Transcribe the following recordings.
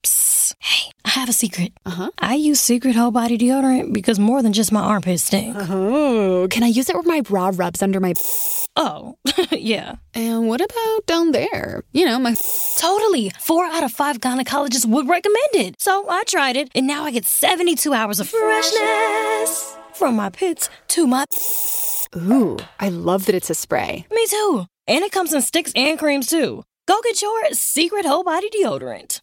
Hey, I have a secret. Uh-huh. I use Secret Whole Body Deodorant because more than just my armpits stink. Oh, can I use it where my bra rubs under my... Oh, yeah. And what about down there? You know, my... Totally. 4 out of 5 gynecologists would recommend it. So I tried it, and now I get 72 hours of freshness. From my pits to my... Ooh, I love that it's a spray. Me too. And it comes in sticks and creams, too. Go get your Secret Whole Body Deodorant.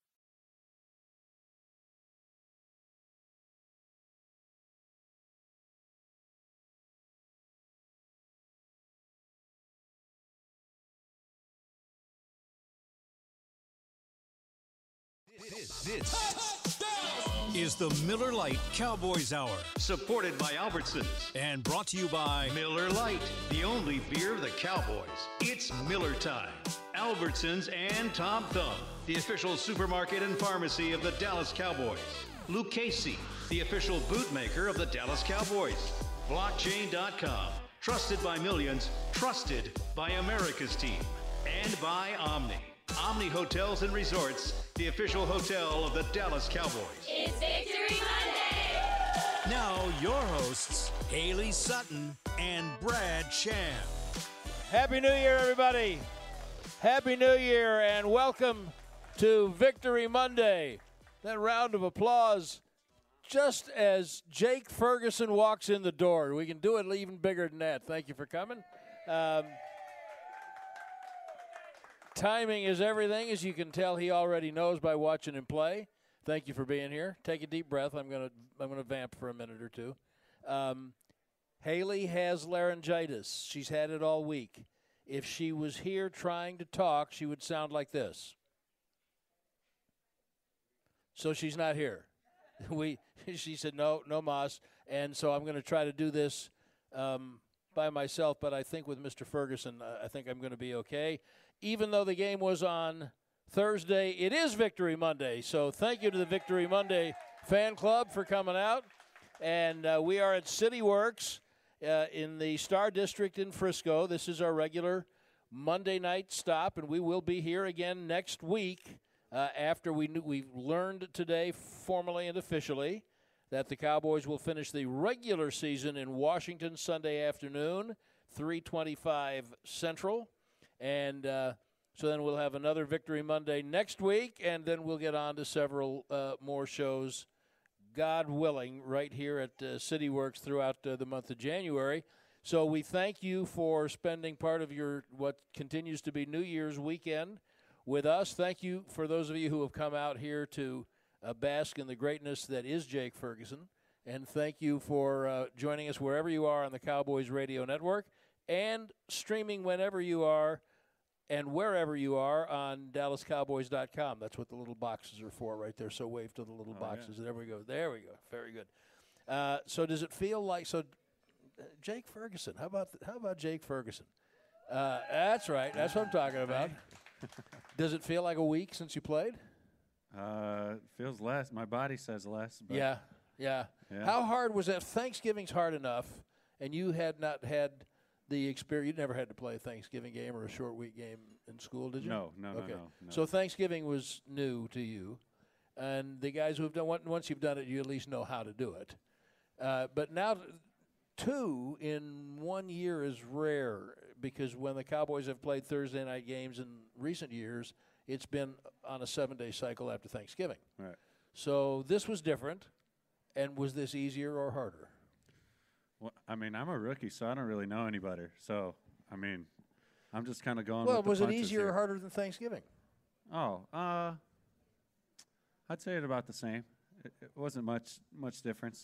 This is the Miller Lite Cowboys Hour, supported by Albertsons and brought to you by Miller Lite, the only beer of the Cowboys. It's Miller time. Albertsons and Tom Thumb, the official supermarket and pharmacy of the Dallas Cowboys. Lucchese, the official bootmaker of the Dallas Cowboys. Blockchain.com, trusted by millions, trusted by America's team. And by Omni. Omni Hotels and Resorts, the official hotel of the Dallas Cowboys. It's Victory Monday! Now your hosts, Haley Sutton and Brad Sham. Happy New Year, everybody. Happy New Year, and welcome to Victory Monday. That round of applause just as Jake Ferguson walks in the door. We can do it even bigger than that. Thank you for coming. Timing is everything, as you can tell. He already knows by watching him play. Thank you for being here. Take a deep breath. I'm gonna vamp for a minute or two. Haley has laryngitis. She's had it all week. If she was here trying to talk, she would sound like this. So she's not here. She said no mas, and so I'm going to try to do this by myself. But I think with Mr. Ferguson, I think I'm going to be okay. Even though the game was on Thursday, it is Victory Monday. So thank you to the Victory Monday fan club for coming out. And we are at CityWorks in the Star District in Frisco. This is our regular Monday night stop, and we will be here again next week after we learned today formally and officially that the Cowboys will finish the regular season in Washington Sunday afternoon, 3:25 Central. And so then we'll have another Victory Monday next week, and then we'll get on to several more shows, God willing, right here at CityWorks throughout the month of January. So we thank you for spending part of your what continues to be New Year's weekend with us. Thank you for those of you who have come out here to bask in the greatness that is Jake Ferguson. And thank you for joining us wherever you are on the Cowboys Radio Network and streaming whenever you are and wherever you are on DallasCowboys.com. That's what the little boxes are for right there. So wave to the little boxes. Yeah. There we go. There we go. Very good. So does it feel like Jake Ferguson? How about Jake Ferguson? That's right. That's what I'm talking about. Does it feel like a week since you played? It feels less. My body says less. But Yeah. How hard was that? Thanksgiving's hard enough, and you had not had the experience. You never had to play a Thanksgiving game or a short week game in school, did you? No. Okay. No. So Thanksgiving was new to you, and the guys who have done once you've done it, you at least know how to do it. But now, 2 in 1 year is rare because when the Cowboys have played Thursday night games in recent years, it's been on a 7-day cycle after Thanksgiving. Right. So this was different, and was this easier or harder? Well, I mean, I'm a rookie, so I don't really know any better. So, I mean, I'm just kind of going Well, with the was it punches easier here. or harder than Thanksgiving? Oh, I'd say it about the same. It wasn't much difference.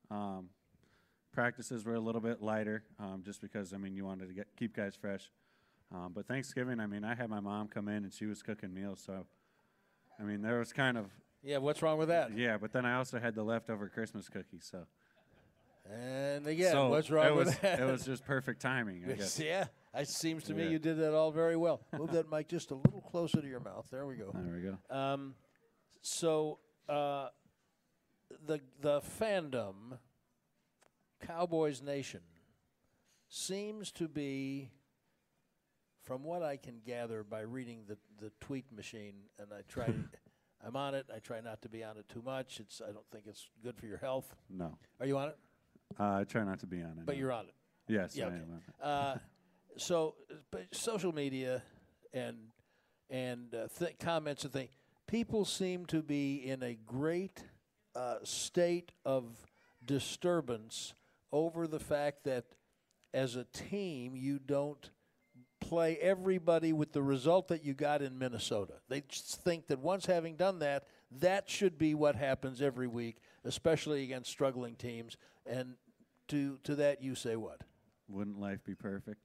Practices were a little bit lighter just because, I mean, you wanted to keep guys fresh. But Thanksgiving, I mean, I had my mom come in, and she was cooking meals. So, I mean, there was kind of – Yeah, what's wrong with that? Yeah, but then I also had the leftover Christmas cookies, so – And again, so what's wrong with that? It was just perfect timing, I guess. Yeah, it seems to me you did that all very well. Move that mic just a little closer to your mouth. There we go. There we go. So the fandom, Cowboys Nation, seems to be, from what I can gather by reading the tweet machine, and I'm on it. I try not to be on it too much. I don't think it's good for your health. No. Are you on it? I try not to be on it. But no. you're on it. Yes, Yeah, I okay. am on it. But social media and comments and things, people seem to be in a great state of disturbance over the fact that as a team you don't play everybody with the result that you got in Minnesota. They just think that once having done that, that should be what happens every week, especially against struggling teams. And to that you say what? Wouldn't life be perfect?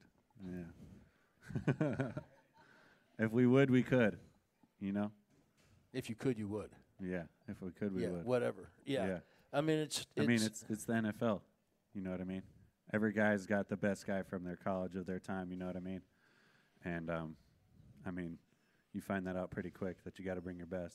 Yeah. If we would, we could. You know? If you could, you would. Yeah. If we could, we would. Whatever. Yeah. I mean, it's the NFL. You know what I mean? Every guy's got the best guy from their college of their time. You know what I mean? And I mean, you find that out pretty quick that you got to bring your best.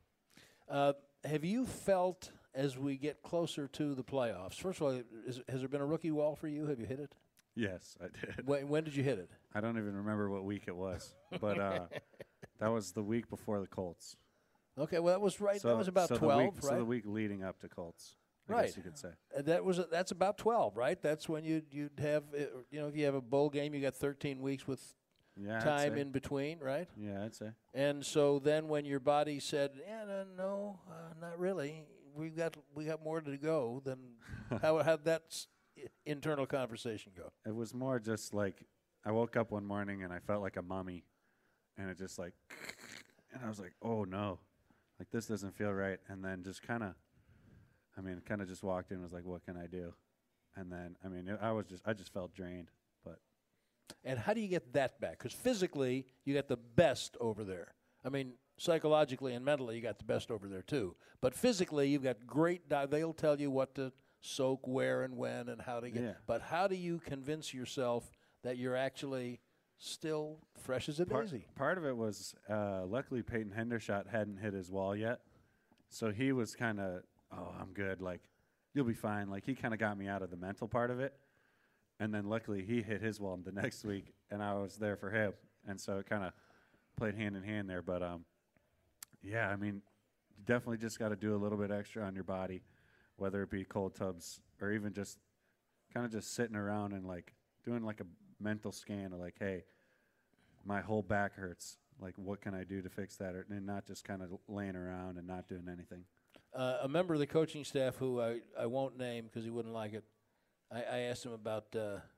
Have you felt as we get closer to the playoffs? First of all, has there been a rookie wall for you? Have you hit it? Yes, I did. When did you hit it? I don't even remember what week it was, but that was the week before the Colts. Okay, well that was right. So, that was about 12, right? So the week leading up to Colts, I guess you could say. That's about 12, right? That's when you'd have if you have a bowl game, you got 13 weeks with time in between, right? Yeah, I'd say. And so then when your body said, no, not really. We got more to go. Then how'd that internal conversation go? It was more just like I woke up one morning and I felt like a mummy, and it just like, and I was like, oh no, like this doesn't feel right. And then just kind of just walked in and was like, what can I do? And then I just felt drained. And how do you get that back? Because physically, you got the best over there. I mean, psychologically and mentally, you got the best over there, too. But physically, you've got great they'll tell you what to soak, where, and when, and how to get. Yeah. But how do you convince yourself that you're actually still fresh as a daisy? Part of it was, luckily, Peyton Hendershot hadn't hit his wall yet. So he was kind of, I'm good. Like, you'll be fine. Like, he kind of got me out of the mental part of it. And then luckily he hit his wall the next week, and I was there for him. And so it kind of played hand in hand there. But, yeah, I mean, you definitely just got to do a little bit extra on your body, whether it be cold tubs or even just kind of just sitting around and, like, doing, like, a mental scan of, like, hey, my whole back hurts. Like, what can I do to fix that? And not just kind of laying around and not doing anything. A member of the coaching staff who I won't name because he wouldn't like it, I asked him about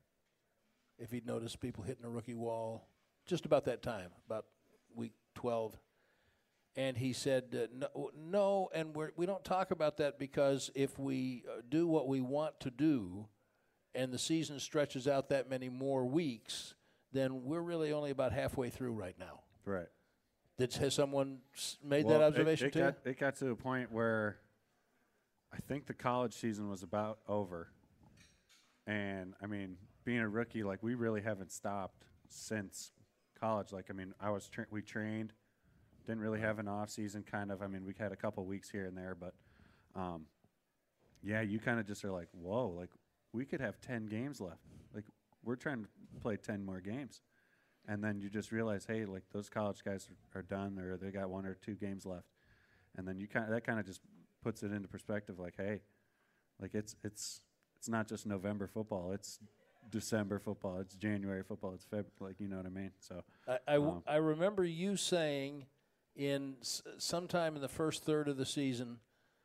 if he'd noticed people hitting a rookie wall just about that time, about week 12. And he said, no, and we don't talk about that because if we do what we want to do and the season stretches out that many more weeks, then we're really only about halfway through right now. Right. Has someone made that observation to you? It got to a point where I think the college season was about over. And, I mean, being a rookie, like, we really haven't stopped since college. Like, I mean, we trained, didn't really have an off season kind of. I mean, we had a couple weeks here and there. But, yeah, you kind of just are like, whoa, like, we could have 10 games left. Like, we're trying to play 10 more games. And then you just realize, hey, like, those college guys are done or they got 1 or 2 games left. And then that kind of just puts it into perspective, like, hey, like, it's not just November football. It's December football. It's January football. It's February. Like, you know what I mean? So I remember you saying sometime in the first third of the season,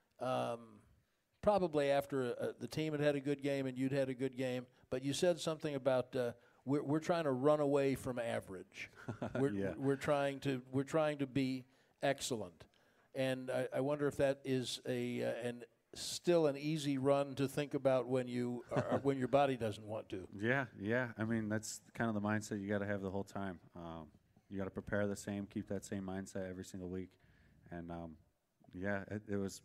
probably after the team had a good game and you'd had a good game, but you said something about we're trying to run away from average. We're trying to be excellent, and I wonder if that is still an easy run to think about when you when your body doesn't want to. Yeah. I mean, that's kind of the mindset you got to have the whole time. You got to prepare the same, keep that same mindset every single week, and it was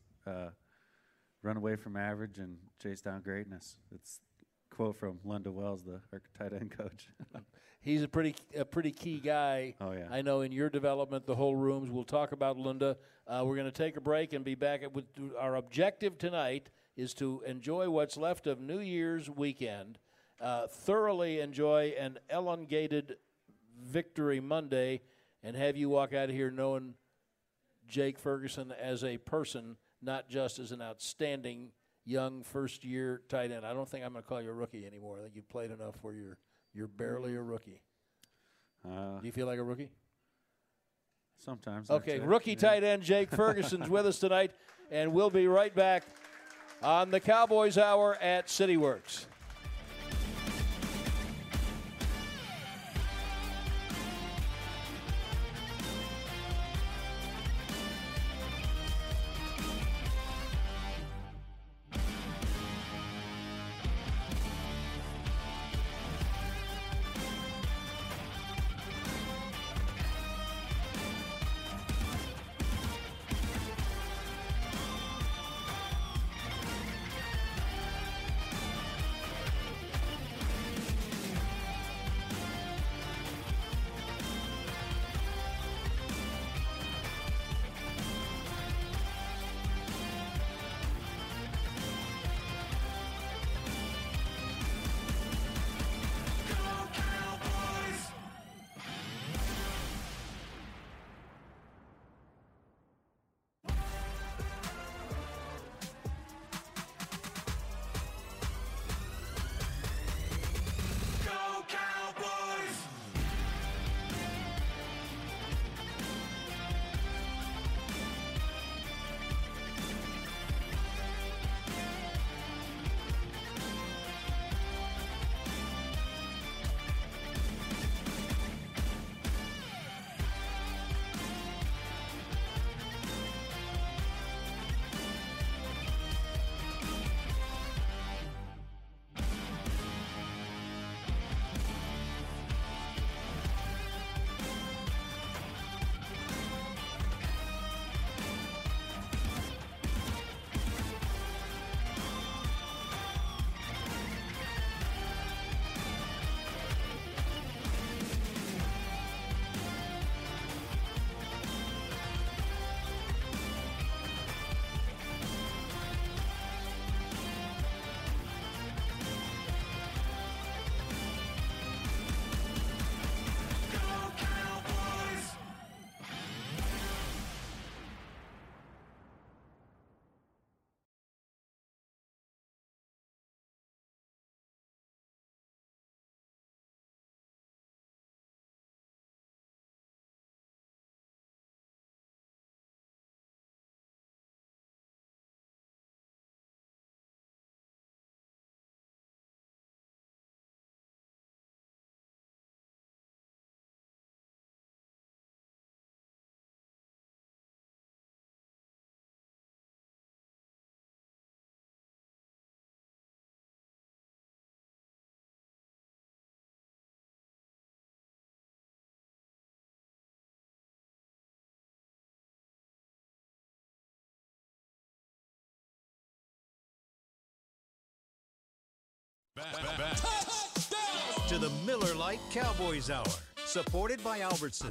run away from average and chase down greatness. It's a quote from Lunda Wells, our tight end coach. He's a pretty key guy. Oh, yeah. I know in your development, the whole rooms. We'll talk about Lunda. We're going to take a break and be back. Our objective tonight is to enjoy what's left of New Year's weekend, thoroughly enjoy an elongated Victory Monday, and have you walk out of here knowing Jake Ferguson as a person, not just as an outstanding young first-year tight end. I don't think I'm going to call you a rookie anymore. I think you've played enough where you're barely a rookie. Do you feel like a rookie? Sometimes. Okay, rookie tight end Jake Ferguson's with us tonight, and we'll be right back on the Cowboys Hour at CityWorks. Back to the Miller Lite Cowboys Hour, supported by Albertsons.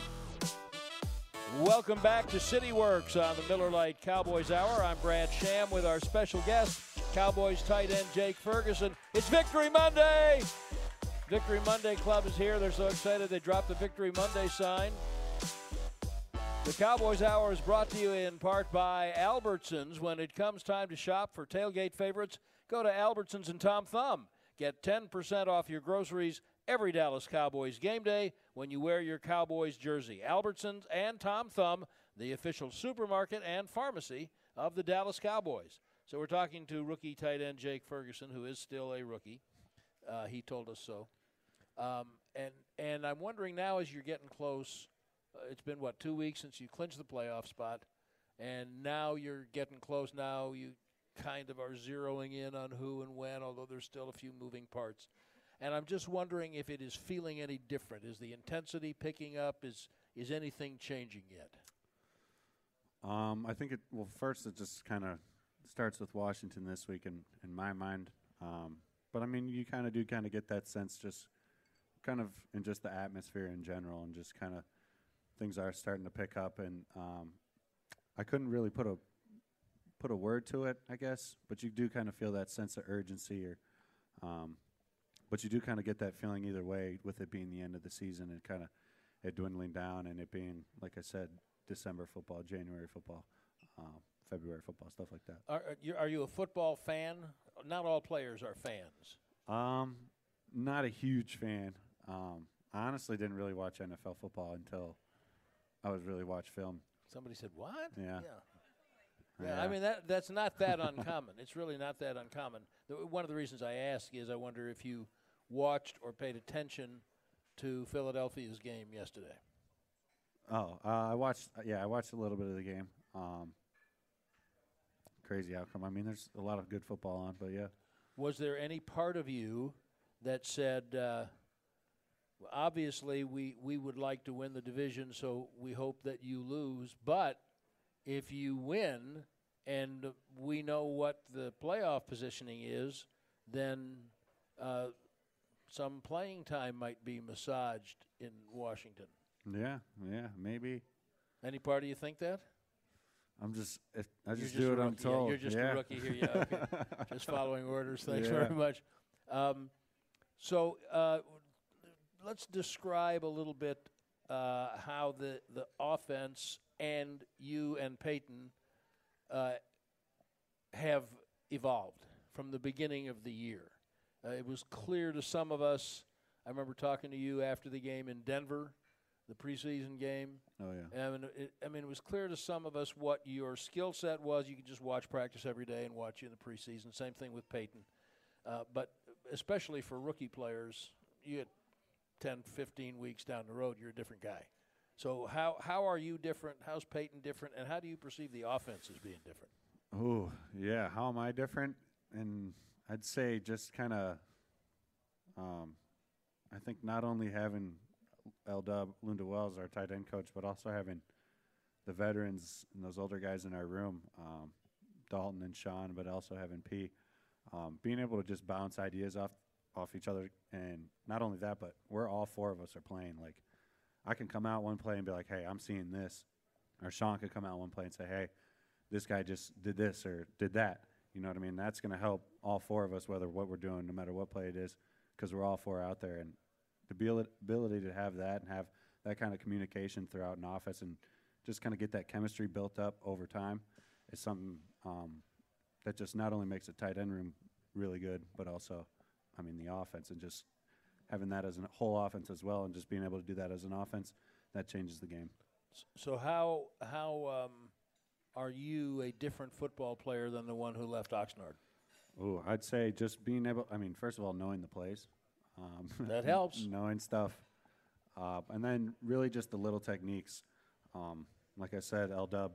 Welcome back to CityWorks on the Miller Lite Cowboys Hour. I'm Brad Sham with our special guest, Cowboys tight end Jake Ferguson. It's Victory Monday! Victory Monday Club is here. They're so excited they dropped the Victory Monday sign. The Cowboys Hour is brought to you in part by Albertsons. When it comes time to shop for tailgate favorites, go to Albertsons and Tom Thumb. Get 10% off your groceries every Dallas Cowboys game day when you wear your Cowboys jersey. Albertsons and Tom Thumb, the official supermarket and pharmacy of the Dallas Cowboys. So we're talking to rookie tight end Jake Ferguson, who is still a rookie. He told us so. And I'm wondering now, as you're getting close, it's been, 2 weeks since you clinched the playoff spot, and now you're getting close. Now you kind of are zeroing in on who and when, although there's still a few moving parts. And I'm just wondering if it is feeling any different. Is the intensity picking up? Is anything changing yet? I think first it just kind of starts with Washington this week in my mind. But, I mean, you kind of get that sense just kind of in just the atmosphere in general, and just kind of things are starting to pick up. And I couldn't really put a word to it, I guess, but you do kind of feel that sense of urgency, but you do kind of get that feeling either way, with it being the end of the season and kind of it dwindling down, and it being, like I said, December football, January football, February football, stuff like that. Are you a football fan? Not all players are fans. Not a huge fan. I honestly didn't really watch NFL football until I was really watch film. Somebody said, what? Yeah. Yeah, I mean, that's not that uncommon. It's really not that uncommon. One of the reasons I ask is I wonder if you watched or paid attention to Philadelphia's game yesterday. Oh, I watched a little bit of the game. Crazy outcome. I mean, there's a lot of good football on, but yeah. Was there any part of you that said, obviously we would like to win the division, so we hope that you lose, but if you win and we know what the playoff positioning is, then some playing time might be massaged in Washington? Yeah, maybe. Any part of you think that? I just do what I'm told. You're just a rookie here. Yeah, okay. Just following orders. Thanks very much. So let's describe a little bit how the offense and you and Peyton have evolved from the beginning of the year. It was clear to some of us. I remember talking to you after the game in Denver, the preseason game. Oh, yeah. And it was clear to some of us what your skill set was. You could just watch practice every day and watch you in the preseason. Same thing with Peyton. But especially for rookie players, you get 10, 15 weeks down the road, you're a different guy. So how are you different? How's Peyton different? And how do you perceive the offense as being different? Oh, yeah. How am I different? And I'd say just kind of I think not only having L-Dub Lunda-Wells, our tight end coach, but also having the veterans and those older guys in our room, Dalton and Sean, but also having P, being able to just bounce ideas off each other. And not only that, but we're all four of us are playing. Like, I can come out one play and be like, hey, I'm seeing this. Or Sean could come out one play and say, hey, this guy just did this or did that. You know what I mean? That's going to help all four of us, whether what we're doing, no matter what play it is, because we're all four out there. And the ability to have that and have that kind of communication throughout an offense and just kind of get that chemistry built up over time is something that just not only makes the tight end room really good, but also, I mean, the offense and just having that as a whole offense as well and just being able to do that as an offense, that changes the game. So how are you a different football player than the one who left Oxnard? Oh, I'd say just being able, I mean, first of all, knowing the plays. That helps. Knowing stuff. And then really just the little techniques. Like I said, L-Dub,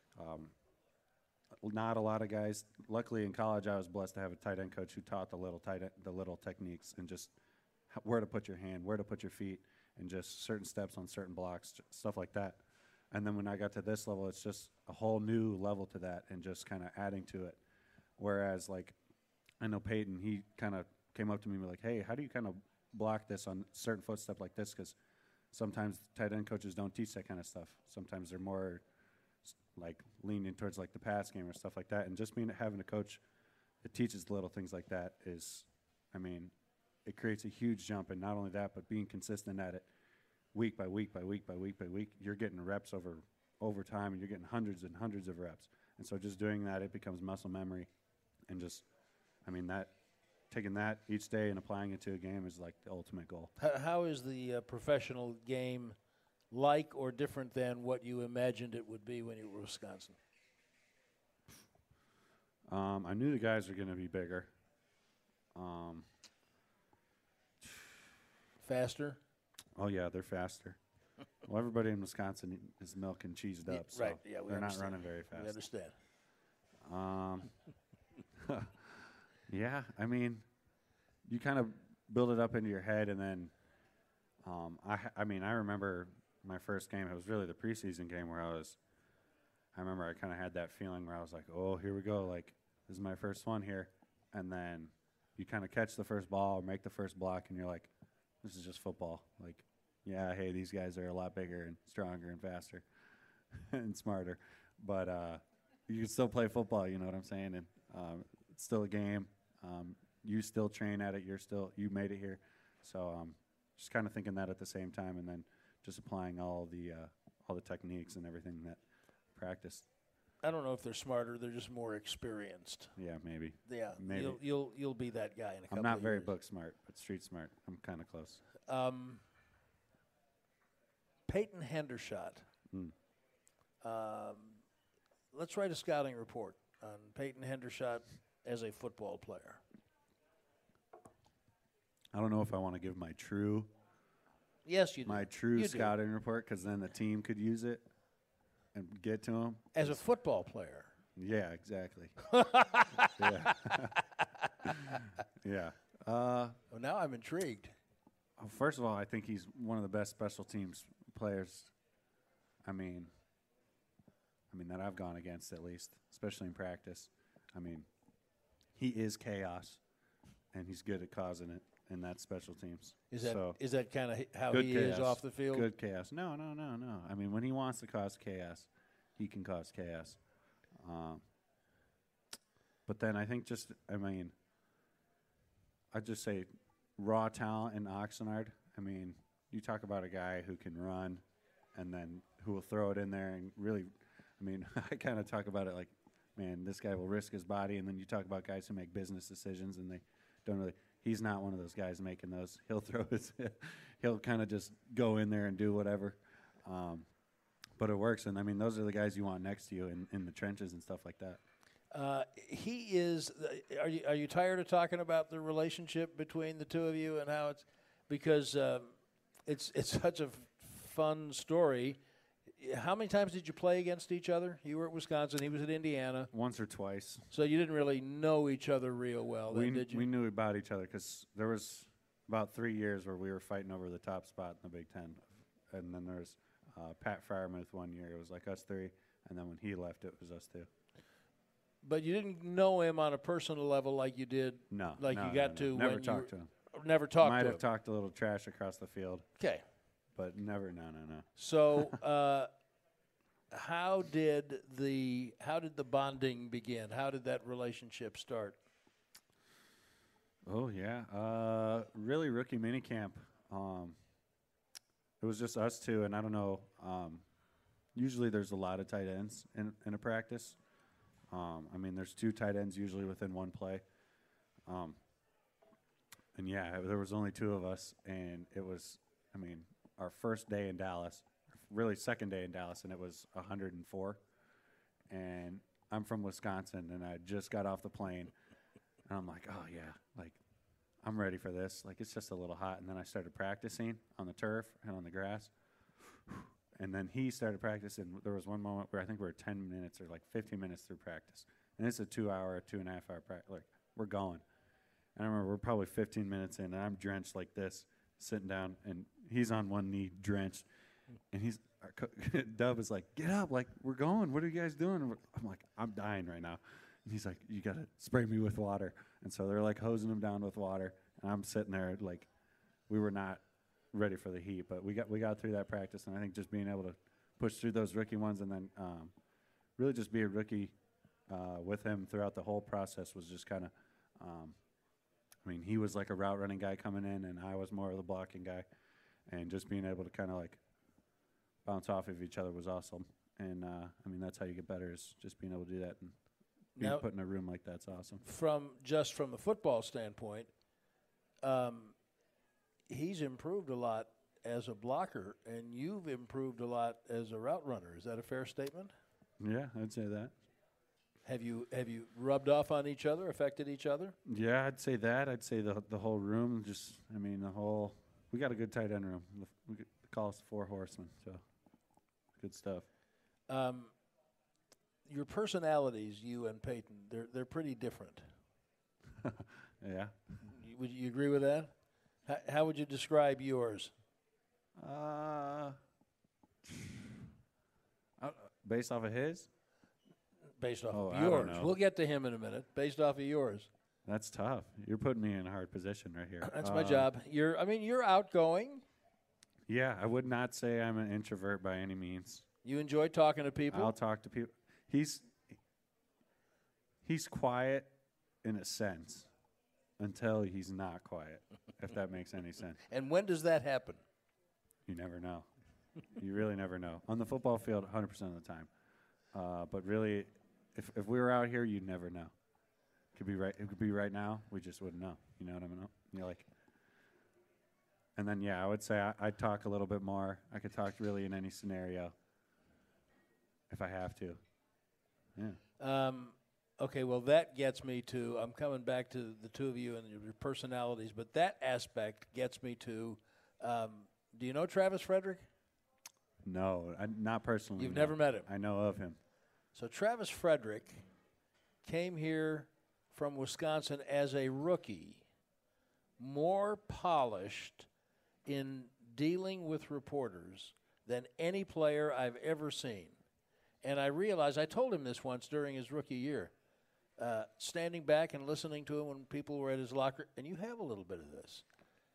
not a lot of guys. Luckily in college I was blessed to have a tight end coach who taught the little techniques and just where to put your hand, where to put your feet, and just certain steps on certain blocks, stuff like that. And then when I got to this level, it's just a whole new level to that and just kind of adding to it. Whereas, like, I know Peyton, he kind of came up to me and was like, hey, how do you kind of block this on certain footstep like this? Because sometimes tight end coaches don't teach that kind of stuff. Sometimes they're more like leaning towards like the pass game or stuff like that. And just having a coach that teaches little things like that is, I mean, it creates a huge jump. And not only that, but being consistent at it week by week by week by week by week, you're getting reps over time and you're getting hundreds and hundreds of reps. And so just doing that, it becomes muscle memory. And just, I mean, that taking that each day and applying it to a game is like the ultimate goal. How is the professional game like or different than what you imagined it would be when you were in Wisconsin? I knew the guys were going to be bigger. Faster? Oh, yeah, they're faster. Well, everybody in Wisconsin is milk and cheesed up, so right. Yeah, they're not running very fast. We understand. Yeah, I mean, you kind of build it up into your head, and then I mean, I remember my first game. It was really the preseason game where I remember I kind of had that feeling where I was like, oh, here we go. Like, this is my first one here. And then you kind of catch the first ball or make the first block, and you're like, this is just football. Like, yeah, hey, these guys are a lot bigger and stronger and faster and smarter. But you can still play football, you know what I'm saying? And it's still a game. You still train at it. You made it here. So just kind of thinking that at the same time, and then just applying all all the techniques and everything that practice. I don't know if they're smarter. They're just more experienced. Yeah, maybe. Yeah, Maybe. You'll be that guy in a couple I'm not of very years. book smart, but street smart. I'm kind of close. Peyton Hendershot. Let's write a scouting report on Peyton Hendershot as a football player. I don't know if I want to give my true Yes, you do. my true You do. scouting report, because then the team could use it and get to him. As a football player. Yeah, exactly. Yeah. Yeah. Well, now I'm intrigued. First of all, I think he's one of the best special teams players. I mean, that I've gone against, at least, especially in practice. I mean, he is chaos, and he's good at causing it, and that's special teams. Is that So, kind of how good he chaos. is off the field? Good chaos. No. I mean, when he wants to cause chaos, he can cause chaos. But then I think I'd just say raw talent in Oxnard. I mean, you talk about a guy who can run and then who will throw it in there and really, I kind of talk about it like, man, this guy will risk his body. And then you talk about guys who make business decisions and they don't really. He's not one of those guys making those. He'll throw he'll kind of just go in there and do whatever. But it works. And, those are the guys you want next to you in the trenches and stuff like that. He is. Are you tired of talking about the relationship between the two of you and how it's because it's such a fun story. How many times did you play against each other? You were at Wisconsin. He was at Indiana. Once or twice. So you didn't really know each other real well, then, did you? We knew about each other because there was about 3 years where we were fighting over the top spot in the Big Ten. And then there was Pat Fryermuth one year. It was like us three. And then when he left, it was us two. But you didn't know him on a personal level like you did. No. Like no, you got no, to. Never when talked to him. Never talked Might to have him. talked a little trash across the field. Okay. But never, no. So, how did the bonding begin? How did that relationship start? Oh, yeah. Really rookie minicamp. It was just us two, and I don't know. Usually there's a lot of tight ends in a practice. There's two tight ends usually within one play. And, yeah, there was only two of us, and it was, our first day in Dallas, really second day in Dallas, and it was 104. And I'm from Wisconsin, and I just got off the plane, and I'm like, oh, yeah, like, I'm ready for this. Like, it's just a little hot. And then I started practicing on the turf and on the grass. And then he started practicing. There was one moment where I think we were 10 minutes or like 15 minutes through practice. And it's a 2.5 hour practice. Like, we're going. And I remember we're probably 15 minutes in, and I'm drenched like this, sitting down, and he's on one knee, drenched. And Dub is like, get up, like, we're going. What are you guys doing? I'm like, I'm dying right now. And he's like, you got to spray me with water. And so they're, like, hosing him down with water. And I'm sitting there, like, we were not ready for the heat. But we got through that practice, and I think just being able to push through those rookie ones and then really just be a rookie with him throughout the whole process was just kind of he was like a route running guy coming in, and I was more of the blocking guy. And just being able to kind of, like, bounce off of each other was awesome. And, that's how you get better is just being able to do that. And being put in a room like that's awesome. From a football standpoint, he's improved a lot as a blocker, and you've improved a lot as a route runner. Is that a fair statement? Yeah, I'd say that. Have you rubbed off on each other, affected each other? Yeah, I'd say that. I'd say the whole room. Just, we got a good tight end room. We call us the Four Horsemen, so good stuff. Your personalities, you and Peyton, they're pretty different. Yeah. Would you agree with that? How would you describe yours? Based off of his? Based off of I don't yours. know. We'll get to him in a minute. Based off of yours. That's tough. You're putting me in a hard position right here. That's my job. You're outgoing. Yeah, I would not say I'm an introvert by any means. You enjoy talking to people? I'll talk to people. He's quiet in a sense until he's not quiet, if that makes any sense. And when does that happen? You never know. You really never know. On the football field, 100% of the time. But really, if we were out here, you'd never know. It could be right now. We just wouldn't know. You know what I mean? You're like, and then I would say I'd talk a little bit more. I could talk really in any scenario if I have to. Yeah. Okay, well, that gets me to, I'm coming back to the two of you and your personalities, but that aspect gets me to, do you know Travis Frederick? No, not personally. You've no. never met him? I know of him. So Travis Frederick came here from Wisconsin as a rookie, more polished in dealing with reporters than any player I've ever seen. And I realized, I told him this once during his rookie year, standing back and listening to him when people were at his locker, and you have a little bit of this.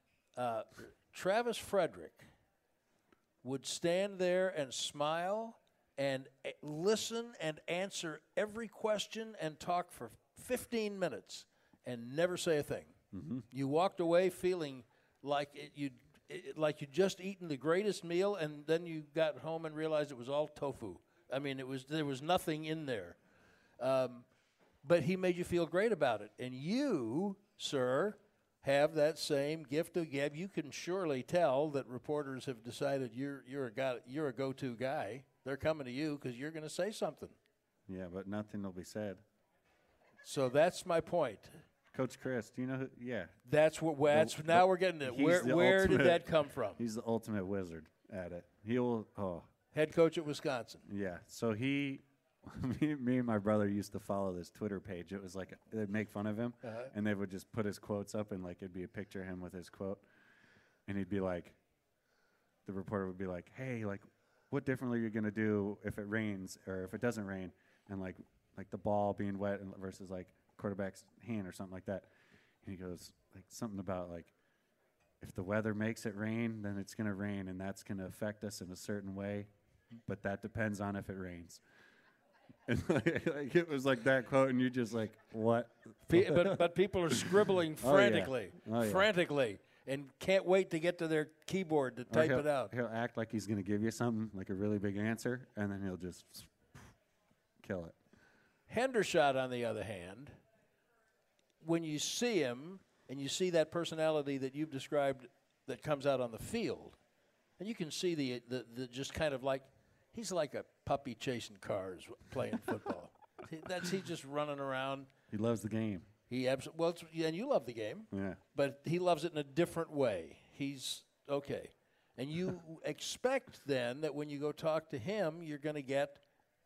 Travis Frederick would stand there and smile and listen and answer every question and talk for 15 minutes and never say a thing. Mm-hmm. You walked away feeling like like you'd just eaten the greatest meal, and then you got home and realized it was all tofu. I mean, there was nothing in there. But he made you feel great about it. And you, sir, have that same gift of gab. You can surely tell that reporters have decided you're a go-to guy. They're coming to you because you're going to say something. Yeah, but nothing will be said. So that's my point. Coach Chris, do you know who? Yeah. That's what. Now we're getting it. Where did that come from? He's the ultimate wizard at it. He'll head coach at Wisconsin. Yeah. So me and my brother used to follow this Twitter page. It was like they'd make fun of him, and they would just put his quotes up, and like it'd be a picture of him with his quote, and he'd be like, the reporter would be like, "Hey, like, what differently are you gonna do if it rains or if it doesn't rain?" And like the ball being wet versus like quarterback's hand or something like that. And he goes like something about like, if the weather makes it rain, then it's gonna rain, and that's gonna affect us in a certain way, but that depends on if it rains. And like it was like that quote, and you just like, what? But people are scribbling frantically, frantically, and can't wait to get to their keyboard to type it out. He'll act like he's going to give you something, like a really big answer, and then he'll just kill it. Hendershot, on the other hand, when you see him and you see that personality that you've described that comes out on the field, and you can see the just kind of like, he's like a puppy chasing cars playing football. He's just running around. He loves the game. He absolutely and you love the game. Yeah. But he loves it in a different way. He's okay. And you expect then that when you go talk to him, you're going to get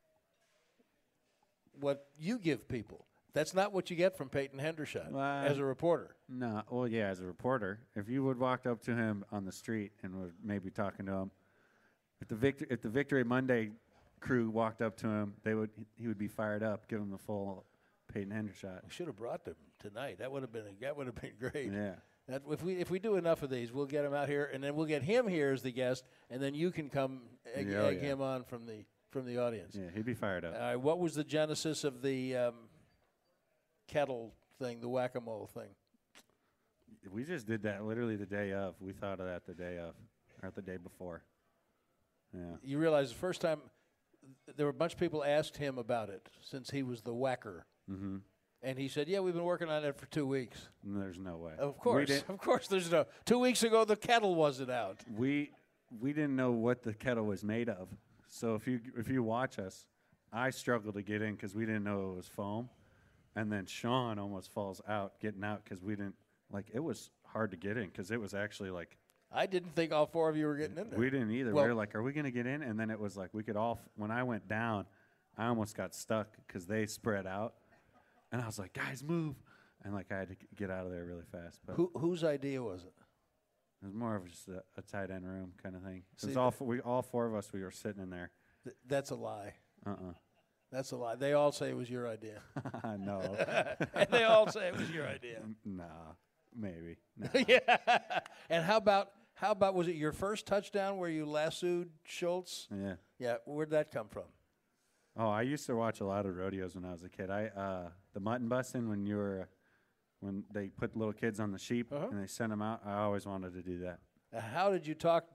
what you give people. That's not what you get from Peyton Hendershot as a reporter. No. Well, yeah, as a reporter, if you would walk up to him on the street and were maybe talking to him, if the Victory Monday crew walked up to him, he would be fired up, give him the full Peyton Hendershot. We should have brought them tonight. That would have been great. Yeah. If we do enough of these, we'll get him out here, and then we'll get him here as the guest, and then you can come egg him on from the audience. Yeah, he'd be fired up. All right, what was the genesis of the kettle thing, the whack-a-mole thing? We just did that literally the day of. We thought of that the day of, or the day before. Yeah. You realize the first time there were a bunch of people asked him about it since he was the whacker. Mm-hmm. And he said, yeah, we've been working on it for 2 weeks. There's no way. Of course there's no. 2 weeks ago, the kettle wasn't out. We didn't know what the kettle was made of. So if you watch us, I struggled to get in because we didn't know it was foam. And then Sean almost falls out getting out because we didn't, like, it was hard to get in because it was actually like, I didn't think all four of you were getting in there. We didn't either. Well, we were like, are we going to get in? And then it was like we could all when I went down, I almost got stuck because they spread out. And I was like, guys, move. And, like, I had to get out of there really fast. But whose idea was it? It was more of just a tight end room kind of thing. It was all four of us, we were sitting in there. That's a lie. Uh-uh. That's a lie. They all say it was your idea. No. And they all say it was your idea. Nah, maybe. Nah. Yeah. And how about was it your first touchdown where you lassoed Schultz? Yeah. Yeah. Where'd that come from? Oh, I used to watch a lot of rodeos when I was a kid. The mutton busting when they put little kids on the sheep and they sent them out. I always wanted to do that. How did you talk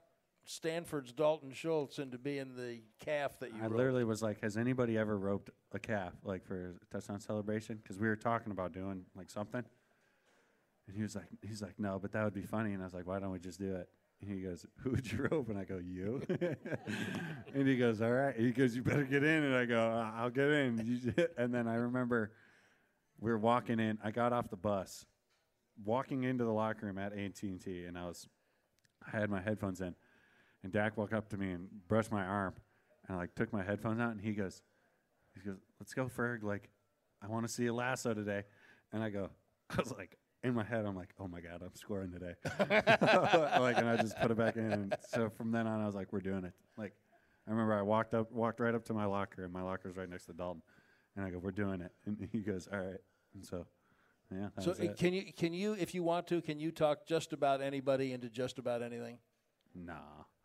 Stanford's Dalton Schultz into being the calf that you I roped. literally was like, has anybody ever roped a calf, like, for a touchdown celebration? Because we were talking about doing, like, something. And he's like, no, but that would be funny. And I was like, why don't we just do it? And he goes, who would you rope? And I go, you. And he goes, all right. He goes, you better get in. And I go, I'll get in. And then I remember we were walking in. I got off the bus, walking into the locker room at AT&T, and I had my headphones in. And Dak walked up to me and brushed my arm. And I, like, took my headphones out, and he goes, let's go, Ferg. Like, I want to see a lasso today. And I was like, in my head, I'm like, oh, my God, I'm scoring today. Like, and I just put it back in. And so from then on, I was like, we're doing it. Like, I remember I walked right up to my locker, and my locker's right next to Dalton. And I go, we're doing it. And he goes, all right. And so, yeah, that was it. Can you, if you want to, can you talk just about anybody into just about anything? Nah.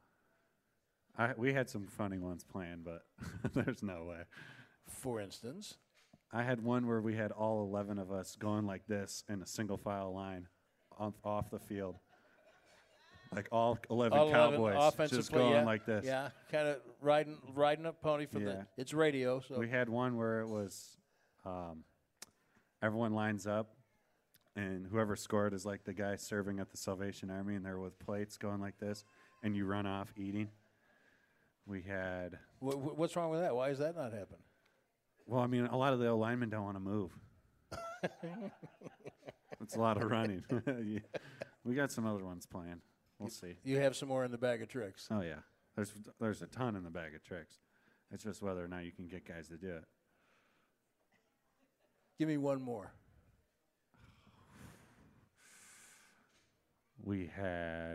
We had some funny ones planned, but there's no way. For instance? I had one where we had all 11 of us going like this in a single file line off the field. Like all 11 Cowboys just going like this. Yeah, kind of riding a pony for it's radio. So we had one where it was everyone lines up, and whoever scored is like the guy serving at the Salvation Army, and they're with plates going like this, and you run off eating. We had... What's wrong with that? Why does that not happen? Well, I mean, a lot of the old linemen don't want to move. It's a lot of running. Yeah. We got some other ones planned. We'll see. You have some more in the bag of tricks. Oh, yeah. There's a ton in the bag of tricks. It's just whether or not you can get guys to do it. Give me one more. We had...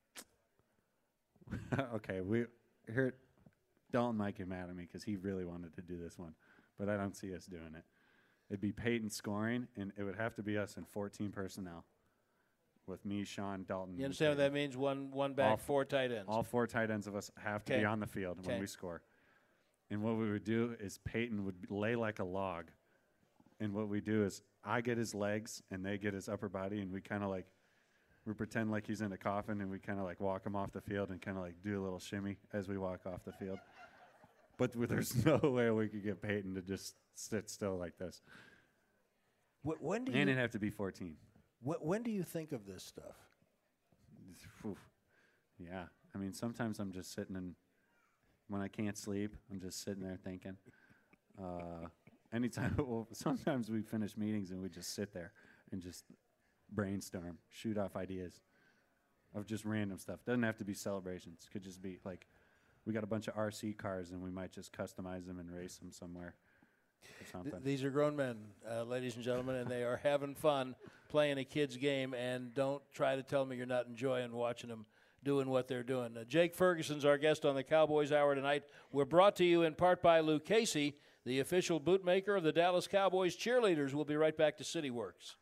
okay, Dalton might get mad at me because he really wanted to do this one, but I don't see us doing it. It'd be Peyton scoring, and it would have to be us in 14 personnel with me, Sean, Dalton. You understand what that means? One back, four tight ends. All four tight ends of us have to be on the field when we score. And what we would do is Peyton would lay like a log, and what we do is I get his legs, and they get his upper body, and we kind of like we pretend like he's in a coffin, and we kind of like walk him off the field and kind of like do a little shimmy as we walk off the field. But there's no way we could get Peyton to just sit still like this. When do and it'd have to be 14. When do you think of this stuff? Yeah. I mean, sometimes I'm just sitting and when I can't sleep, I'm just sitting there thinking. Sometimes we finish meetings and we just sit there and just brainstorm, shoot off ideas of just random stuff. Doesn't have to be celebrations. Could just be like, we got a bunch of RC cars and we might just customize them and race them somewhere or something. These are grown men, ladies and gentlemen, and they are having fun playing a kid's game, and don't try to tell me you're not enjoying watching them doing what they're doing. Jake Ferguson's our guest on the Cowboys Hour tonight. We're brought to you in part by Lucchese, the official bootmaker of the Dallas Cowboys cheerleaders. We'll be right back to City Works.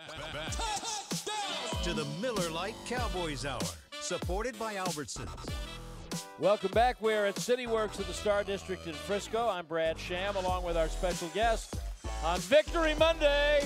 To the Miller Lite Cowboys Hour, supported by Albertsons. Welcome back. We're at CityWorks of the Star District in Frisco. I'm Brad Sham, along with our special guest on Victory Monday,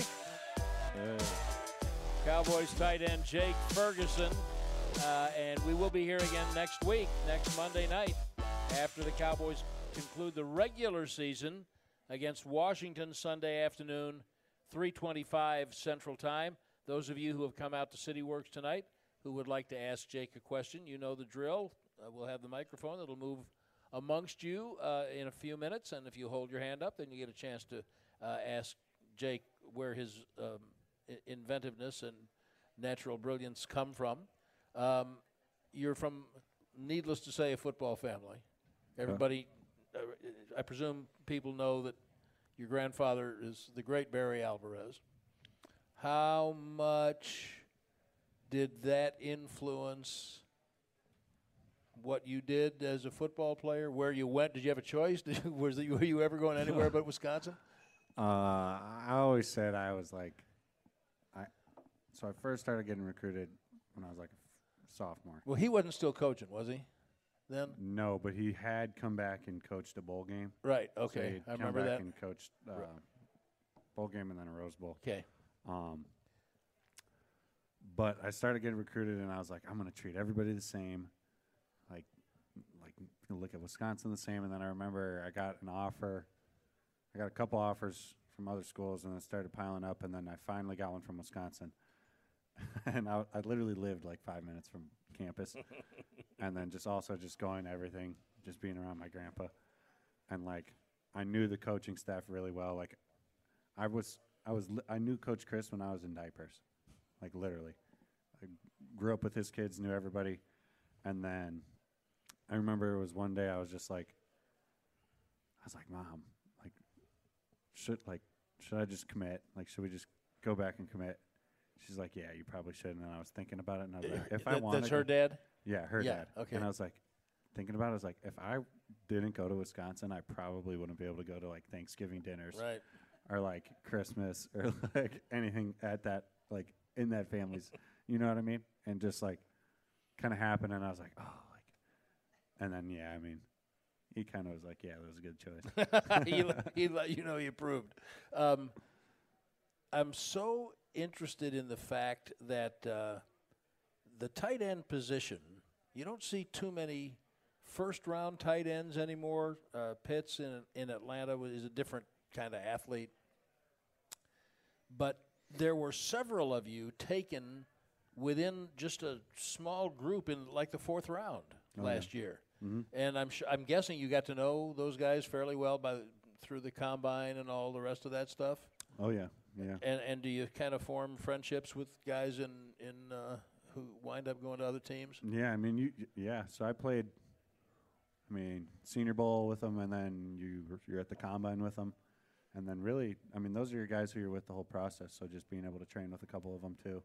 Cowboys tight end Jake Ferguson. And we will be here again next week, next Monday night, after the Cowboys conclude the regular season against Washington Sunday afternoon, 3:25 Central Time. Those of you who have come out to CityWorks tonight who would like to ask Jake a question, you know the drill. We'll have the microphone. It'll move amongst you in a few minutes, and if you hold your hand up, then you get a chance to ask Jake where his inventiveness and natural brilliance come from. You're from, needless to say, a football family. Everybody, I presume people know that your grandfather is the great Barry Alvarez. How much did that influence what you did as a football player, where you went? Did you have a choice? Were you ever going anywhere but Wisconsin? I always said I was like, so I first started getting recruited when I was like a sophomore. Well, he wasn't still coaching, was he, then? No, but he had come back and coached a bowl game. Right, So okay, he'd I come remember back that. and coached bowl game and then a Rose Bowl. Okay. But I started getting recruited, and I was like, I'm going to treat everybody the same. Like look at Wisconsin the same. And then I remember I got an offer. I got a couple offers from other schools, and it started piling up. And then I finally got one from Wisconsin. And I literally lived like 5 minutes from campus. And then just going to everything, just being around my grandpa. And like I knew the coaching staff really well. Like I knew Coach Chris when I was in diapers. Like literally. I grew up with his kids, knew everybody. And then I remember it was one day I was like, Mom, should I just commit? Like, should we just go back and commit? She's like, yeah, you probably should. And then I was thinking about it, and I was like, if I wanted That's her dad? Yeah, her dad. Okay. And I was like, thinking about it, I was like, if I didn't go to Wisconsin, I probably wouldn't be able to go to, like, Thanksgiving dinners. Right. Or, like, Christmas or, like, anything at that, like, in that family's, you know what I mean? And just, like, kind of happened, and I was like, oh, like, and then, yeah, I mean, he kind of was like, yeah, that was a good choice. he let you know he approved. I'm so interested in the fact that the tight end position, you don't see too many first-round tight ends anymore. Pitts in Atlanta is a different kind of athlete. But there were several of you taken within just a small group in like the fourth round last year. Mm-hmm. And I'm guessing you got to know those guys fairly well through the combine and all the rest of that stuff. Oh, yeah. Yeah. And do you kind of form friendships with guys in who wind up going to other teams? Yeah, I mean, so I played, Senior Bowl with them, and then you're at the combine with them. And then really, those are your guys who you're with the whole process, so just being able to train with a couple of them too.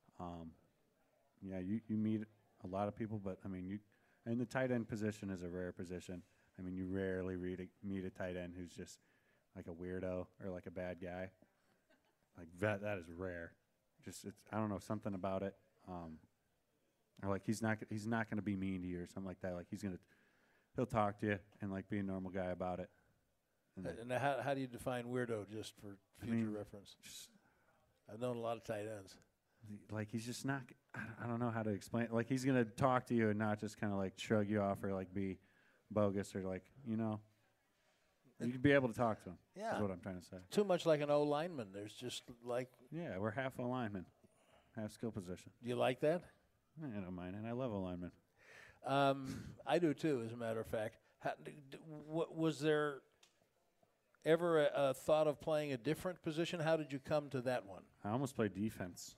You meet a lot of people, but, and the tight end position is a rare position. You rarely meet a tight end who's just like a weirdo or like a bad guy. Like that is rare. Just I don't know, something about it. Or like he's not going to be mean to you or something like that. Like he'll talk to you and like be a normal guy about it. And how do you define weirdo, just for future reference? I've known a lot of tight ends. Like he's just not. I don't know how to explain it. Like he's going to talk to you and not just kind of like shrug you off or like be bogus or like you can be able to talk to him. Yeah, is what I'm trying to say. Too much like an O lineman. There's just like we're half O lineman, half skill position. Do you like that? I don't mind, and I love O lineman. I do too, as a matter of fact. Was there ever a thought of playing a different position? How did you come to that one? I almost played defense.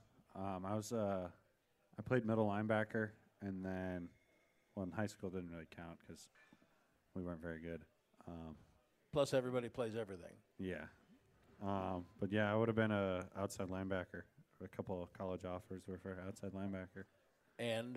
I played middle linebacker, and then, in high school didn't really count because we weren't very good. Plus, everybody plays everything. Yeah. But, yeah, I would have been a outside linebacker. A couple of college offers were for outside linebacker. And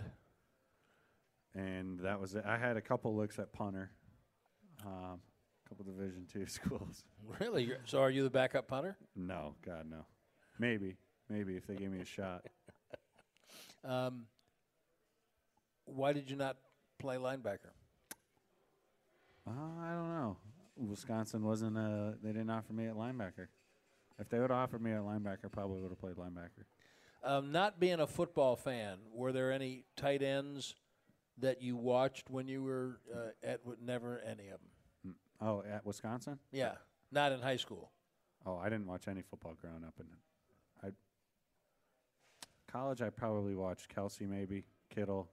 that was it. I had a couple looks at punter, a couple Division II schools. Really? So are you the backup punter? No, God, no. Maybe. Maybe if they gave me a shot. Why did you not play linebacker? I don't know. Wisconsin wasn't. They didn't offer me at linebacker. If they would have offered me at linebacker, I probably would have played linebacker. Not being a football fan, were there any tight ends that you watched when you were at? Never any of them. Oh, at Wisconsin? Yeah, not in high school. Oh, I didn't watch any football growing up. College, I probably watched Kelsey, maybe Kittle.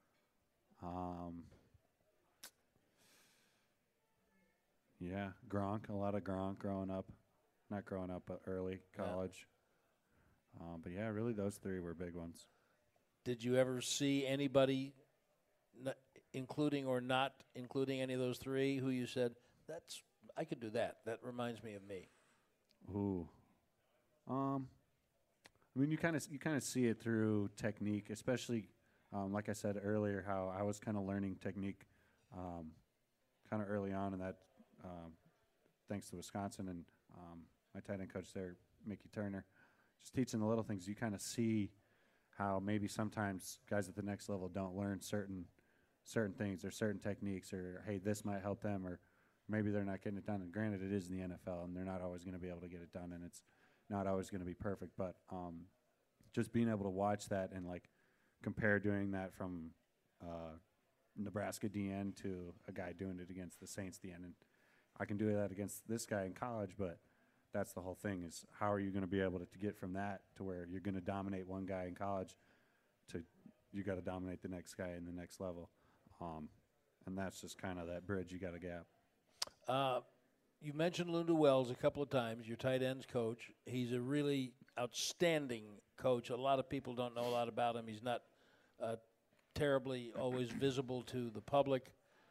Yeah, Gronk. A lot of Gronk growing up. Not growing up, but early college. Yeah. But yeah, really, those three were big ones. Did you ever see anybody, including or not including any of those three, who you said, I could do that. That reminds me of me. Ooh. I mean, you kind of see it through technique, especially, like I said earlier, how I was kind of learning technique kind of early on, and that thanks to Wisconsin and my tight end coach there, Mickey Turner, just teaching the little things. You kind of see how maybe sometimes guys at the next level don't learn certain things or certain techniques, or hey, this might help them, or maybe they're not getting it done. And granted, it is in the NFL, and they're not always going to be able to get it done, and it's not always going to be perfect. But just being able to watch that and like compare doing that from Nebraska DN to a guy doing it against the Saints DN, and I can do that against this guy in college, but that's the whole thing, is how are you going to be able to get from that to where you're going to dominate one guy in college to you got to dominate the next guy in the next level. And that's just kind of that bridge you got to gap. You mentioned Lunda Wells a couple of times, your tight ends coach. He's a really outstanding coach. A lot of people don't know a lot about him. He's not terribly always visible to the public.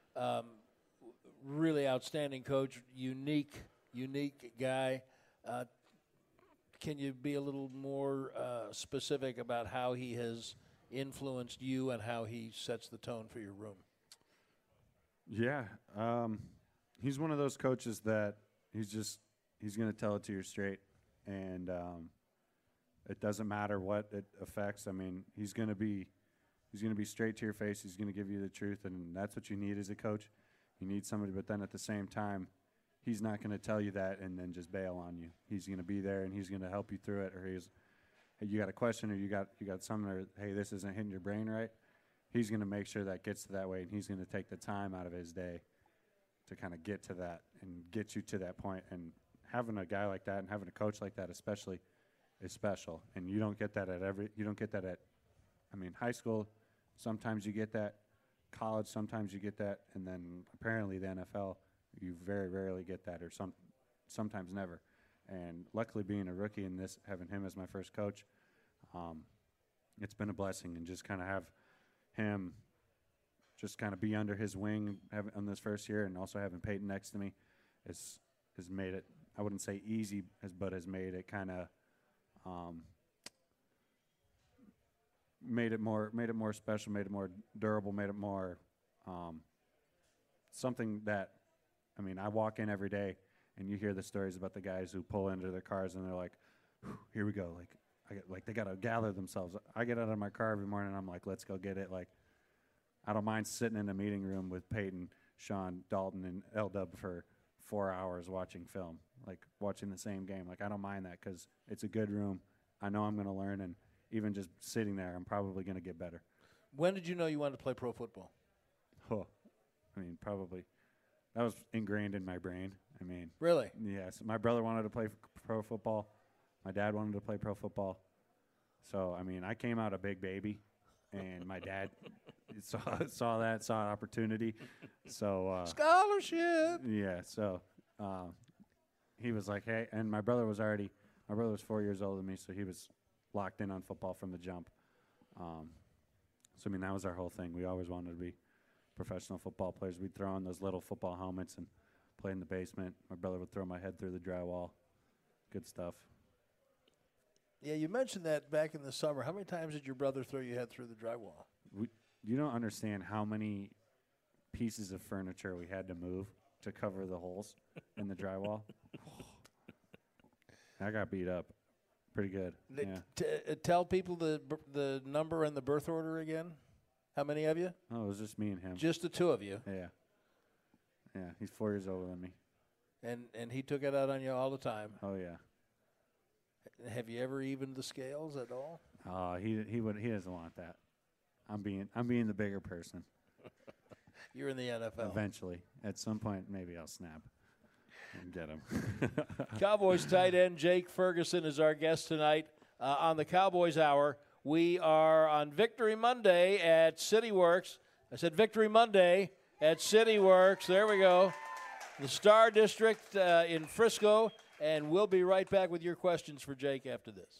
Really outstanding coach, unique guy. Can you be a little more specific about how he has influenced you and how he sets the tone for your room? Yeah. He's one of those coaches that he's going to tell it to you straight, and it doesn't matter what it affects. I mean, he's going to be straight to your face. He's going to give you the truth, and that's what you need as a coach. You need somebody, but then at the same time, he's not going to tell you that and then just bail on you. He's going to be there, and he's going to help you through it. Or hey, you got a question, or you got something, or hey, this isn't hitting your brain right. He's going to make sure that gets to that way, and he's going to take the time out of his day to kind of get to that and get you to that point. And having a guy like that and having a coach like that especially is special. And you don't get that at high school, sometimes you get that. College, sometimes you get that. And then apparently the NFL, you very rarely get that, or sometimes never. And luckily being a rookie in this, having him as my first coach, it's been a blessing. And just kind of have him just kind of be under his wing on this first year, and also having Peyton next to me has made it, I wouldn't say easy, but has made it kind of made it more special, made it more durable, made it more something that, I mean, I walk in every day and you hear the stories about the guys who pull into their cars and they're like, here we go. They got to gather themselves. I get out of my car every morning and I'm like, let's go get it. Like, I don't mind sitting in a meeting room with Peyton, Sean, Dalton, and L-Dub for 4 hours watching film, like watching the same game. Like, I don't mind that because it's a good room. I know I'm going to learn, and even just sitting there, I'm probably going to get better. When did you know you wanted to play pro football? Oh, I mean, probably. That was ingrained in my brain. I mean. Really? Yes. My brother wanted to play pro football. My dad wanted to play pro football. So, I mean, I came out a big baby, and my dad saw an opportunity. So scholarship. Yeah. So he was like, hey, and my brother was 4 years older than me, so he was locked in on football from the jump. So, I mean, that was our whole thing. We always wanted to be professional football players. We'd throw on those little football helmets and play in the basement. My brother would throw my head through the drywall. Good stuff. Yeah, you mentioned that back in the summer. How many times did your brother throw your head through the drywall? You don't understand how many pieces of furniture we had to move to cover the holes in the drywall. I got beat up pretty good. Yeah. Tell people the number and the birth order again. How many of you? Oh, it was just me and him. Just the two of you. Yeah. Yeah, he's 4 years older than me. And he took it out on you all the time. Oh yeah. Have you ever evened the scales at all? He doesn't want that. I'm being the bigger person. You're in the NFL. Eventually, at some point, maybe I'll snap and get him. Cowboys tight end Jake Ferguson is our guest tonight on the Cowboys Hour. We are on Victory Monday at CityWorks. I said Victory Monday at CityWorks. There we go. The Star District in Frisco. And we'll be right back with your questions for Jake after this.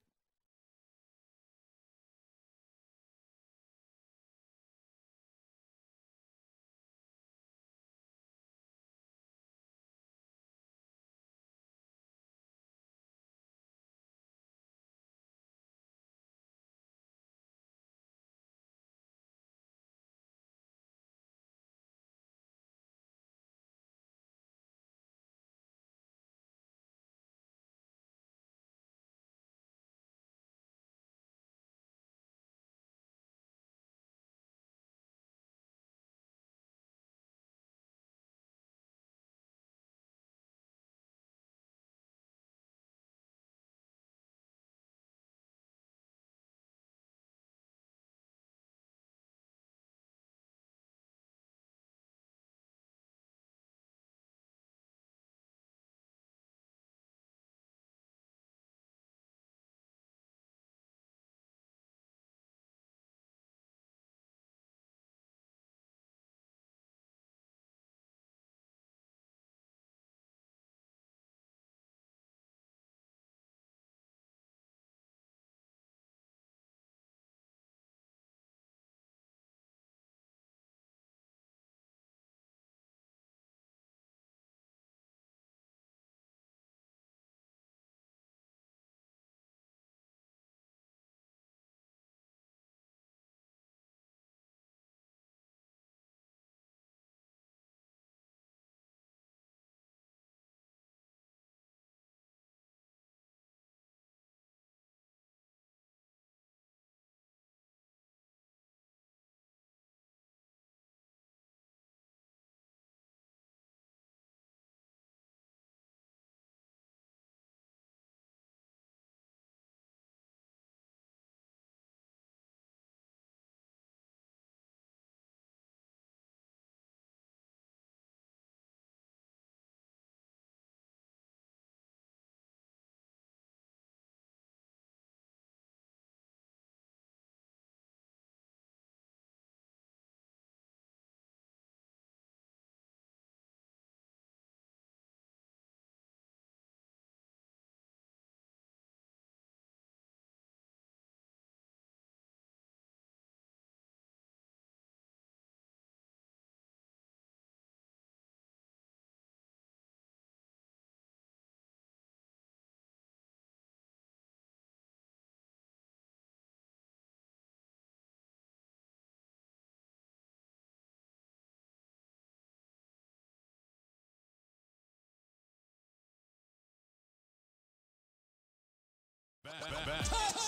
Back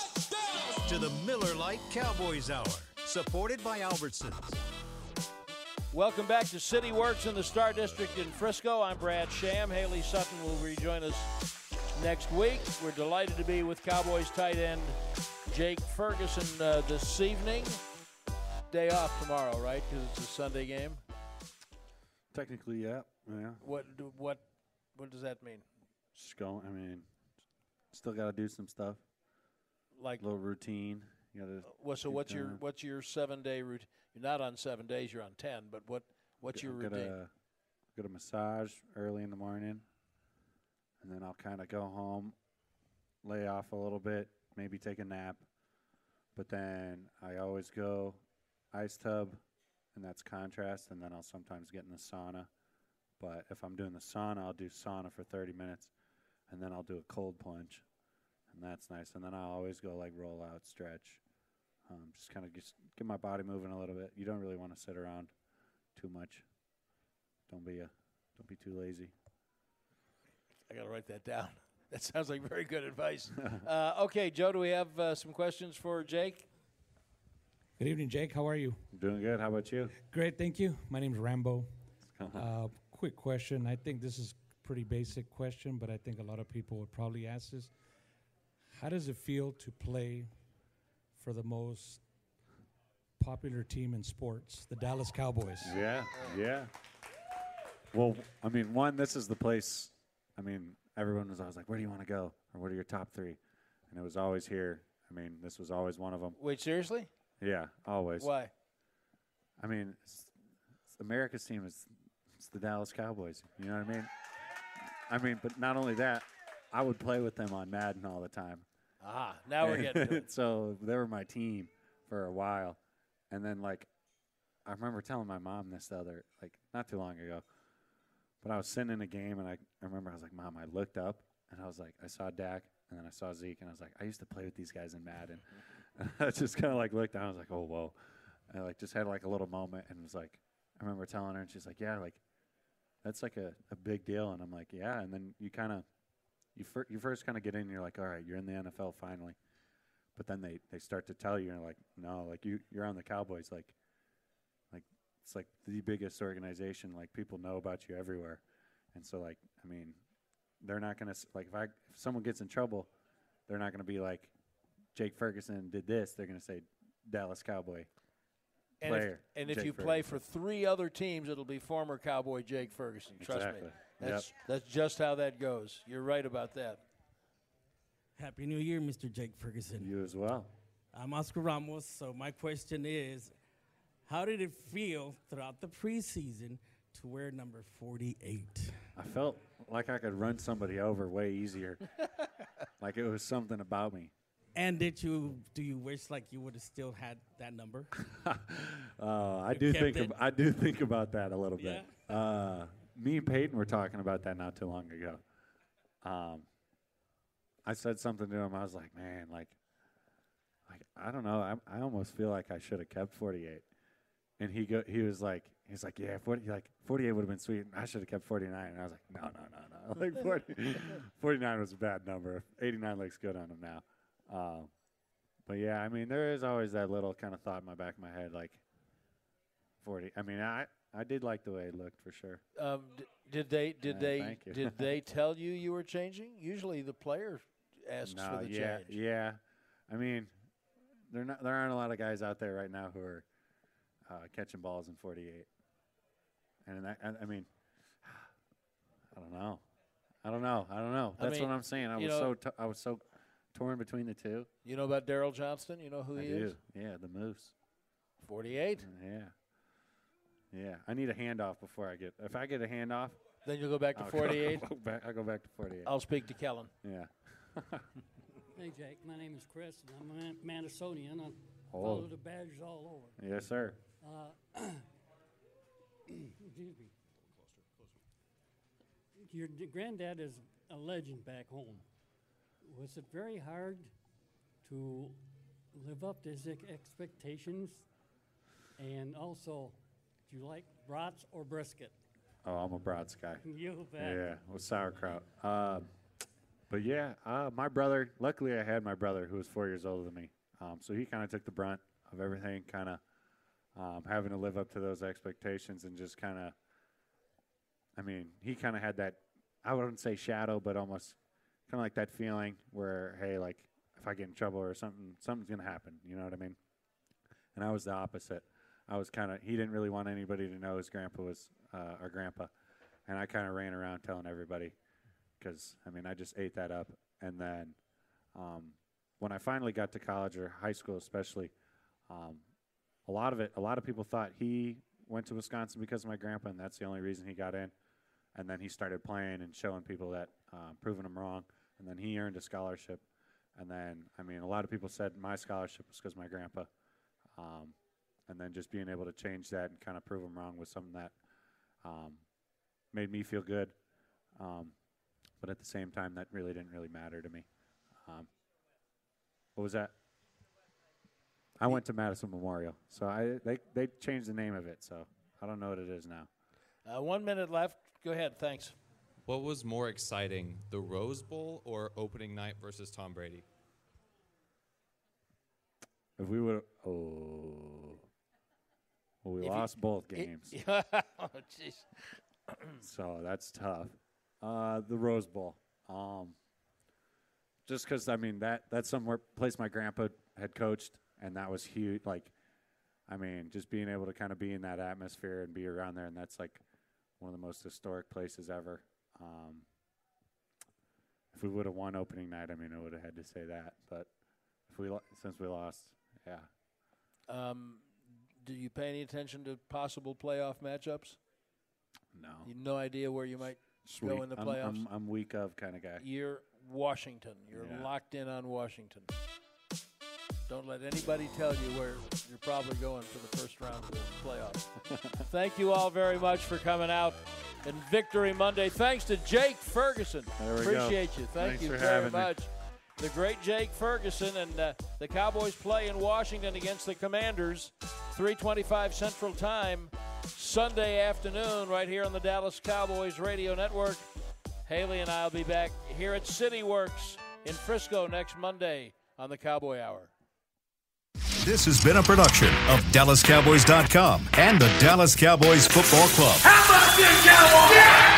to the Miller Lite Cowboys Hour, supported by Albertsons. Welcome back to CityWorks in the Star District in Frisco. I'm Brad Sham. Haley Sutton will rejoin us next week. We're delighted to be with Cowboys tight end Jake Ferguson this evening. Day off tomorrow, right? Because it's a Sunday game. Technically, yeah. What does that mean? Just going. I mean, still got to do some stuff. Like a little routine. You gotta so what's your 7-day routine? You're not on 7 days. You're on 10. But what's your routine? Get a massage early in the morning, and then I'll kind of go home, lay off a little bit, maybe take a nap. But then I always go ice tub, and that's contrast, and then I'll sometimes get in the sauna. But if I'm doing the sauna, I'll do sauna for 30 minutes, and then I'll do a cold plunge, and that's nice. And then I'll always go like roll out, stretch, just kind of get my body moving a little bit. You don't really want to sit around too much. Don't be too lazy. I got to write that down. That sounds like very good advice. Okay, Joe, do we have some questions for Jake? Good evening, Jake. How are you? Doing good. How about you? Great, thank you. My name's Rambo. Quick question. I think this is a pretty basic question, but I think a lot of people would probably ask this. How does it feel to play for the most popular team in sports, the Dallas Cowboys? Yeah. Well, I mean, one, this is the place, I mean, everyone was always like, where do you want to go? Or what are your top three? And it was always here. I mean, this was always one of them. Wait, seriously? Yeah, always. Why? I mean, it's America's team is the Dallas Cowboys. You know what I mean? I mean, but not only that, I would play with them on Madden all the time. Ah, now we're getting to it. So they were my team for a while. And then, like, I remember telling my mom this not too long ago. But I was sitting in a game, and I remember I was like, Mom, I looked up, and I was like, I saw Dak, and then I saw Zeke, and I was like, I used to play with these guys in Madden. And I just kind of, like, looked down. I was like, oh, whoa. And I, like, just had, like, a little moment, and was like, I remember telling her, and she's like, yeah, like, that's, like, a big deal. And I'm like, yeah. And then you kind of, you first kind of get in, and you're like, all right, you're in the NFL finally. But then they start to tell you, and you're like, no, like, you're on the Cowboys. Like, it's like the biggest organization. Like, people know about you everywhere. And so, like, I mean, they're not going to, like, if someone gets in trouble, they're not going to be like, Jake Ferguson did this. They're going to say Dallas Cowboy player. And if you play for three other teams, it'll be former Cowboy Jake Ferguson. Trust me. That's just how that goes. You're right about that. Happy New Year, Mr. Jake Ferguson. You as well. I'm Oscar Ramos, so my question is, how did it feel throughout the preseason to wear number 48? I felt like I could run somebody over way easier. Like it was something about me. And do you wish like you would have still had that number? I do think about that a little bit. Me and Peyton were talking about that not too long ago. I said something to him. I was like, man, like I don't know. I almost feel like I should have kept 48. And he was like, yeah, 48 would have been sweet. I should have kept 49. And I was like, no. Like 49 was a bad number. 89 looks good on him now. But yeah, I mean, there is always that little kind of thought in my back of my head, like 40. I mean, I did like the way it looked for sure. Did they tell you were changing? Usually the player asks for the change. Yeah. I mean, there aren't a lot of guys out there right now who are catching balls in 48. And I mean, I don't know. That's what I'm saying. I was so torn between the two. You know about Daryl Johnston? You know who he is? Yeah, the Moose. 48? Yeah. I need a handoff before I get. If I get a handoff, then you'll go back to 48. I'll go back to 48. I'll speak to Kellen. Yeah. Hey, Jake. My name is Chris, and I'm a Minnesotanian. I follow the badges all over. Yes, sir. Excuse me. Your granddad is a legend back home. Was it very hard to live up to his expectations? And also, do you like brats or brisket? Oh, I'm a brats guy. You bet. Yeah, with sauerkraut. But yeah, my brother, luckily I had my brother who was 4 years older than me. So he kind of took the brunt of everything, kind of having to live up to those expectations and just kind of, I mean, he kind of had that, I wouldn't say shadow, but almost kind of like that feeling where, hey, like if I get in trouble or something's going to happen. You know what I mean? And I was the opposite. I was kind of, he didn't really want anybody to know his grandpa was our grandpa. And I kind of ran around telling everybody because, I mean, I just ate that up. And then when I finally got to college or high school especially, a lot of people thought he went to Wisconsin because of my grandpa, and that's the only reason he got in. And then he started playing and showing people that, proving them wrong. And then he earned a scholarship. And then, I mean, a lot of people said my scholarship was because of my grandpa. And then just being able to change that and kind of prove them wrong was something that made me feel good. But at the same time, that really didn't really matter to me. What was that? I went to Madison Memorial. So they changed the name of it. So I don't know what it is now. 1 minute left. Go ahead. Thanks. What was more exciting, the Rose Bowl or opening night versus Tom Brady? If we would, we lost both games. Oh, jeez. So that's tough. The Rose Bowl. Just because, I mean, that's somewhere place my grandpa had coached, and that was huge. Like, I mean, just being able to kind of be in that atmosphere and be around there, and that's like one of the most historic places ever. If we would have won opening night, I mean, I would have had to say that. But since we lost, yeah. Do you pay any attention to possible playoff matchups? No. You have no idea where you might go in the playoffs? I'm week of kind of guy. You're Washington. You're locked in on Washington. Don't let anybody tell you where you're probably going for the first round of the playoffs. Thank you all very much for coming out in Victory Monday. Thanks to Jake Ferguson. Appreciate you. Thanks you very much. The great Jake Ferguson, and the Cowboys play in Washington against the Commanders, 3:25 Central Time, Sunday afternoon, right here on the Dallas Cowboys Radio Network. Haley and I will be back here at CityWorks in Frisco next Monday on the Cowboy Hour. This has been a production of DallasCowboys.com and the Dallas Cowboys Football Club. How about this, Cowboys? Yeah!